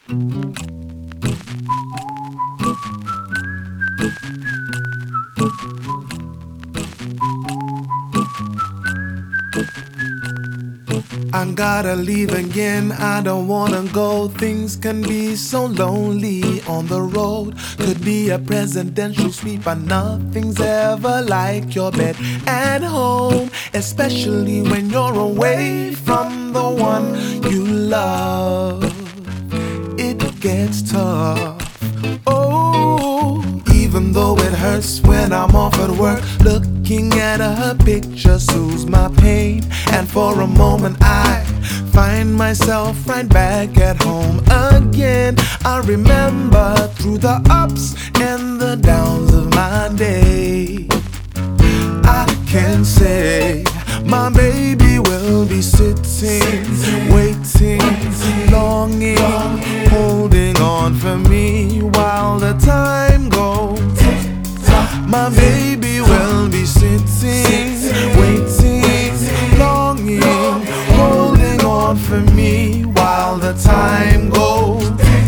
I gotta leave again, I don't wanna go. Things can be so lonely on the road. Could be a presidential suite, but nothing's ever like your bed at home. Especially when you're away from the one you love. It gets tough. Oh, even though it hurts when I'm off at work, looking at her picture soothes my pain. And for a moment I find myself right back at home again. I remember through the ups and the downs of my day. I can say my baby will be sitting, waiting, longing, holding on for me while the time goes. My baby will be sitting, waiting, longing, holding on for me while the time goes.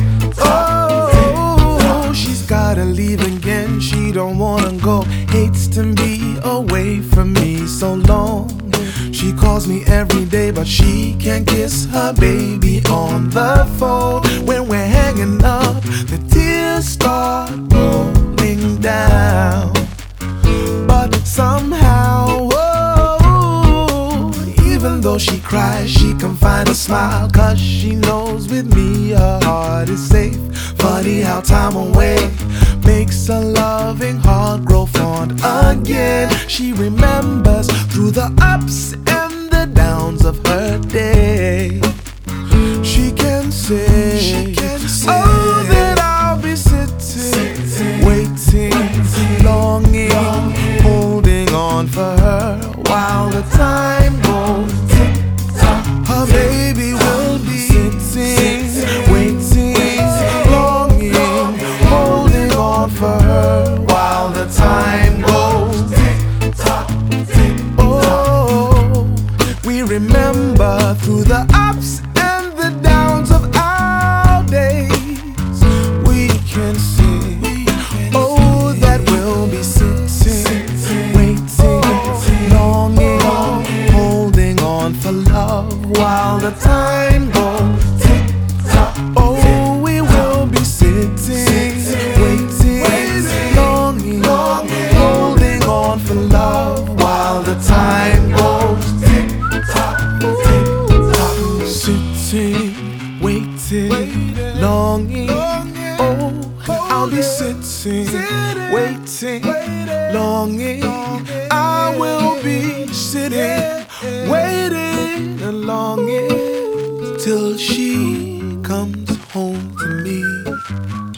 Oh, she's gotta leave again, she don't wanna go. Hates to be away from me so long. She calls me every day, but she can't kiss her baby on the phone. When we're hanging up, the tears start rolling down. But somehow, oh, even though she cries, she can find a smile, 'cause she knows with me her heart is safe. Funny how time away makes a loving heart grow fond again. She remembers through the ups and the downs of her day. She can say, oh, that I'll be sitting, waiting, longing, holding on for her while the time goes. Her baby will be sitting, waiting, longing, holding on for her while the time goes. Oh, we remember through the ups and the downs of our days. We can see, oh, that we'll be sitting, waiting, longing, holding on for love while the time goes. Oh, we will be sitting, waiting, longing, holding on for love while the time goes. Sitting, waiting, longing. Oh, I'll be sitting, waiting, longing. I will be sitting, waiting, and longing till she comes home to me.